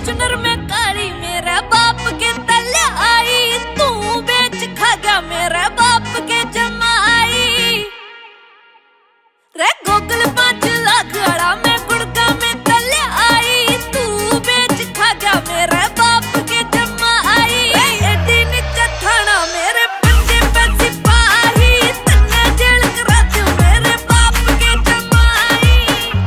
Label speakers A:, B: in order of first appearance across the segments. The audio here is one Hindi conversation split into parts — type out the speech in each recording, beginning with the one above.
A: फॉर्चूनर में काली मेरे बाप के तले आई, तू बेच खा गया मेरे बाप के जमाई रे। गूगल 5 लाख वाला मैं गुड़का में तले आई, तू बेच खा गया मेरे बाप के जमाई। एडी नीचे थाना मेरे पंजे पे सिपाही, तन्ने जेल करा दूं मेरे बाप के जमाई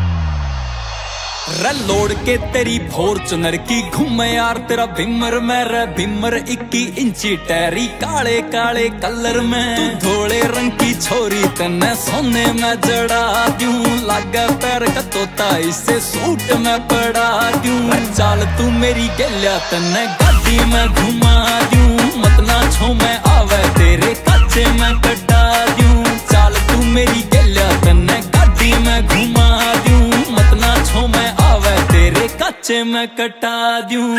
B: रे। लोड़ के तेरी फॉर्चूनर की घूमे यार तेरा बिमर में रे बिमर 21 इंची टैरी काले काले कलर में। तू धोले रंग की छोरी तन्ने सोने में जड़ा दूं, लागा पैर का तोता इसे सूट में पड़ा दूं। चाल तू मेरी गलिया तन्ने गाड़ी में घुमा दूं, मत ना छो मैं आवे तेरे काचे में कटा दूं। चाल तू मेरी गलिया तन्ने गाड़ी में घुमा दूं, मत ना छो मैं आवे तेरे काचे में कटा दूं।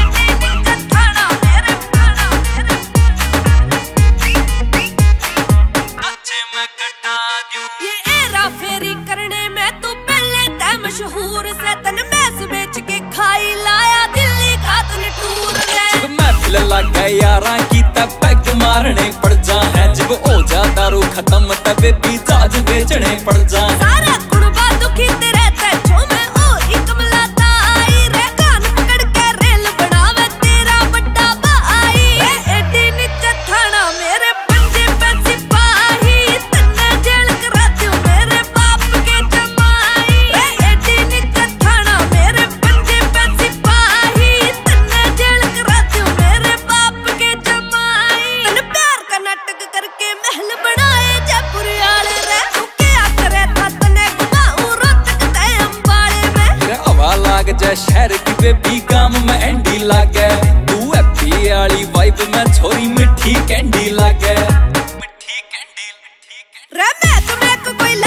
A: फेरी करने में तू पहले तय मशहूर से, तन मैस बेच के खाई लाया दिल्ली का तन टूर रे।
B: महफिल लगा यारा की तब पैग मारने पड़ जा है, जब हो जा दारू खत्म तब भी जाज बेचने पड़ जा।
A: सारा कुड़बा दुखी तेरे तेजो में और ही कमलाता आई रे, कान पकड़ के रेल बनावे तेरा बड़ा भाई। एडी नीचे थाना मेरे पंजे पे सिपाही, तन्ने जेल करा दूं मेरे बाप के जमाई। एडी नीचे थाना मेरे पंजे पे सिपाही, तन्ने जेल करा दूं मेरे बाप के जमाई। तन प्यार का नाटक करके महल बनाए जयपुर वाले रे, तू क्या करे था तने घुमाऊं रोहतक ते अंबाड़े में।
B: तेरा हवा लाग जा शहर की बेबी काम में एंडी लागे, तू हैप्पी वाली वाइब में छोरी मिठी कैंडी लागे। मिठी कैंडी
A: रे मैं कोई